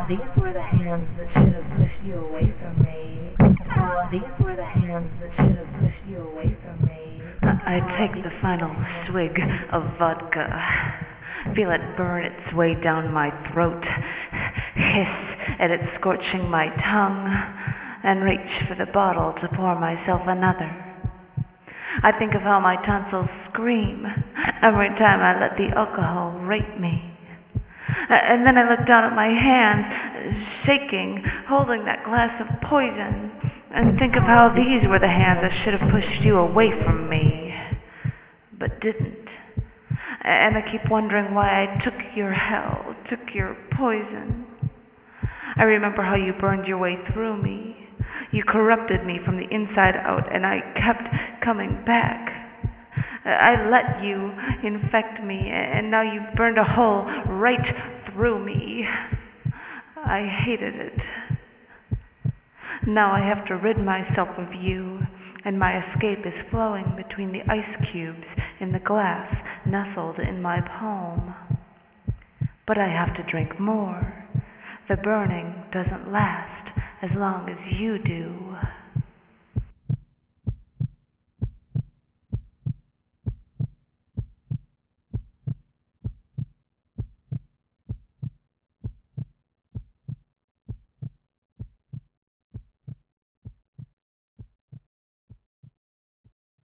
These were the hands that should have pushed you away from me. These were the hands that should have pushed you away from me. I take the final swig of vodka, feel it burn its way down my throat, hiss at it scorching my tongue, and reach for the bottle to pour myself another. I think of how my tonsils scream every time I let the alcohol rape me. And then I look down at my hands, shaking, holding that glass of poison, and think of how these were the hands that should have pushed you away from me, but didn't. And I keep wondering why I took your hell, took your poison. I remember how you burned your way through me. You corrupted me from the inside out, and I kept coming back. I let you infect me, and now you've burned a hole right through me. I hated it. Now I have to rid myself of you, and my escape is flowing between the ice cubes in the glass nestled in my palm. But I have to drink more. The burning doesn't last as long as you do.